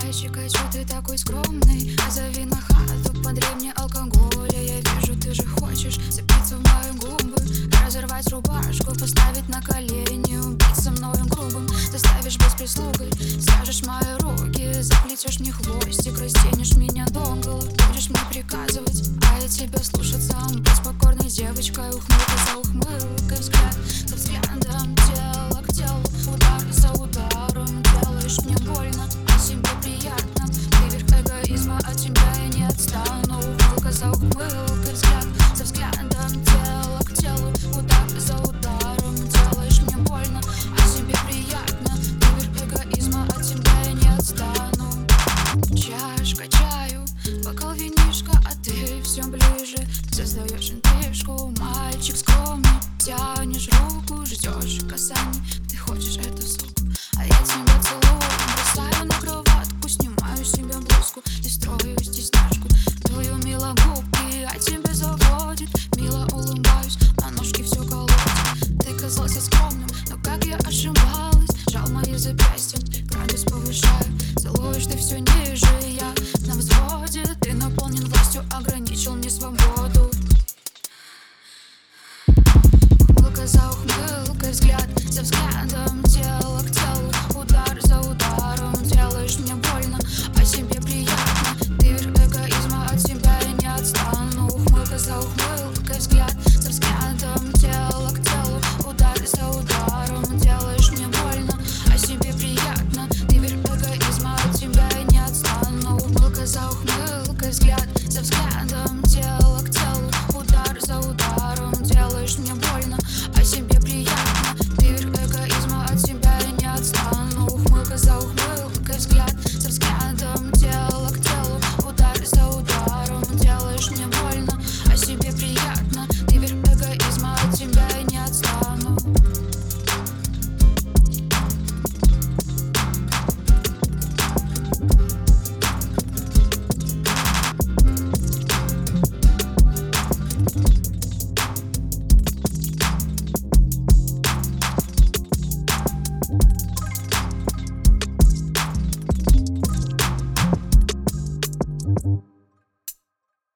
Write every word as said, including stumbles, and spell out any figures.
Мальчик, а чё ты такой скромный? Позови на хату, подари мне алкоголя. Я вижу, ты же хочешь цепиться в мои губы, разорвать рубашку, поставить на колени, убить со мною грубым. Заставишь быть прислугой, свяжешь мои руки, заплетешь мне хвостик, растянешь меня догола. Будешь мне приказывать, а я тебя слушаться, быть покорной девочкой. Ухмылка за ухмылкой, взгляд за взглядом, тело к телу, удар за ударом. Делаешь мне больно, а себе приятно. Ты верх эгоизма, от тебя я не отстану. Ухмылка за ухмылкой, взгляд за взглядом, тело к телу, удар за ударом. Делаешь мне больно, а себе приятно. Ты верх эгоизма, от тебя я не отстану. Чашка чаю, бокал винишка, а ты все ближе. Создаешь интрижку, мальчик скромный. Тянешь руку, ждешь касаний. Ты хочешь эту суку, а я тебя целую. Бросаю на кроватку, снимаю себе блузку и строю стесняшку. Твою мило губки, а тебя заводит. Мило улыбаюсь, а ножки все колотят. Ты казался скромным, но как я ошибалась. Жал мои запястья, градус повышаю. Целуешь ты все ниже.